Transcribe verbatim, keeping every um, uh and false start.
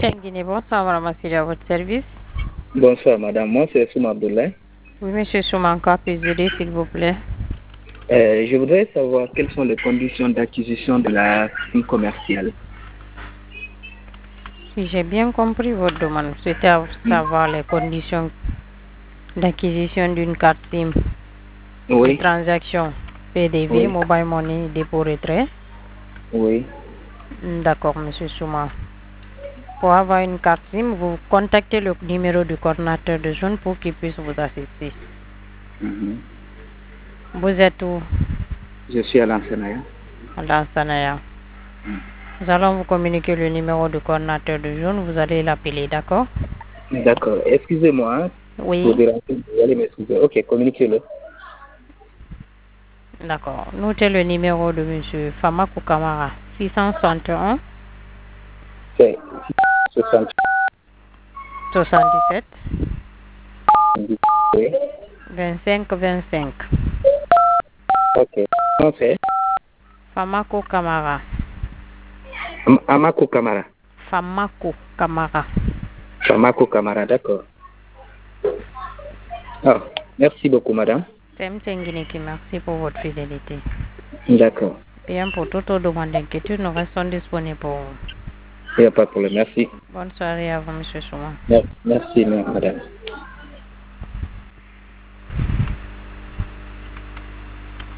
Tenguine, bonsoir, madame Assili, à votre service. Bonsoir, madame. Moi, c'est Souma Abdoulaye. Oui, monsieur Soumanka, puis aider, s'il vous plaît. Euh, je voudrais savoir quelles sont les conditions d'acquisition de la SIM commerciale. Si j'ai bien compris votre demande, vous souhaitez savoir les conditions d'acquisition d'une carte SIM, de Oui, transaction P D V, oui, Mobile Money, dépôt retrait. oui. D'accord, monsieur Souma. Pour avoir une carte SIM, vous contactez le numéro du coordinateur de zone pour qu'il puisse vous assister. Mhm. Vous êtes où? Je suis à l'enseignant. Dans Sanaya. Nous allons vous communiquer le numéro du coordinateur de zone. Vous allez l'appeler, d'accord? D'accord. Excusez-moi. Hein, pour Oui. déranger, vous allez m'excuser. Ok, communiquez-le. D'accord. Notez le numéro de monsieur Famakou Kamara. six cent soixante et un C'est soixante. soixante-dix-sept Oui. vingt-cinq vingt-cinq. Ok. Non, c'est Famakou Kamara. Am- Amako Kamara. Famakou Kamara. Amako Kamara, d'accord. Ah, merci beaucoup, madame. C'est M. Nguineki, merci pour votre fidélité. D'accord. Bien, pour toute autre demande d'inquiétude, nous restons disponibles pour vous. Il n'y a pas de problème. Merci. Bonne soirée à vous, monsieur Souma. Merci, merci madame.